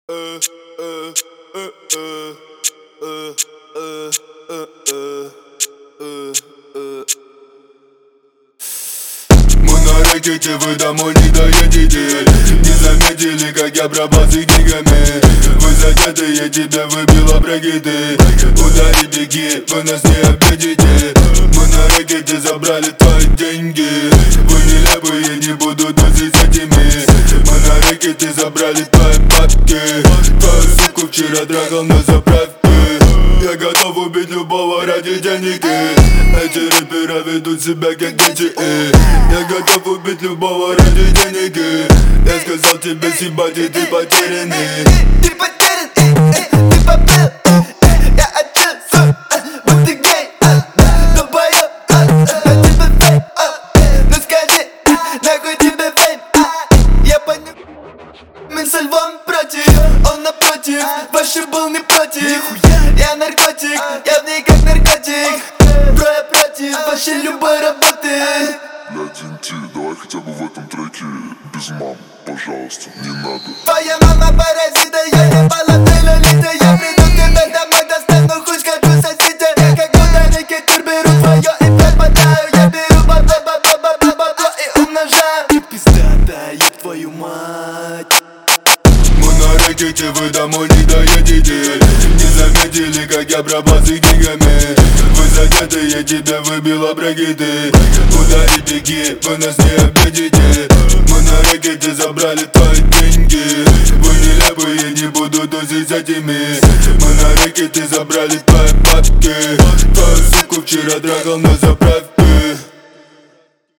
Мы на ракете, вы домой не доедете. Не заметили, как я пропал с деньгами. Вы задеты, я тебя выбила брагеты. Удари, беги, вы нас не обидите. Мы на ракете забрали твои деньги. Вы нелепые, не буду душить с этими. Мы на ракете забрали твои бабки. Твою суку вчера трахал на заправке. Я готов убить любого ради денег. Эти рэперы ведут себя как дети. Я готов убить любого ради денег. Я сказал тебе съебать, и ты потерянный. Ты потерян, ты попил. Я отчился, будь ты гей. Долбоёб, на тебе фейм. Ну скажи, нахуй тебе фейм. Я понял, мы со львом против. Он напротив, вообще был не против. Я наркотик, я в ней как наркотик. Бро, я против вообще любой работы. Блядь, Инти, давай хотя бы в этом треке без мам, пожалуйста, не надо. Твоя мама паразита, я ебала целлюлита. Я приду к тебе домой, достану хуй, скажу соседи. Я как будто рэкетир, беру твое и пропадаю. Я беру бабло и умножаю. Ты пиздата, еб твою мать. Мы на ракете, вы домой не доедете. Не заметили, как я пропал с деньгами. Вы задеты, я тебя выбила брагеты. Удари, беги, вы нас не обидите. Мы на ракете забрали твои деньги. Вы нелепые, не буду тусить с этими. Мы на ракете забрали твои бабки. Твою суку вчера трахал на заправке.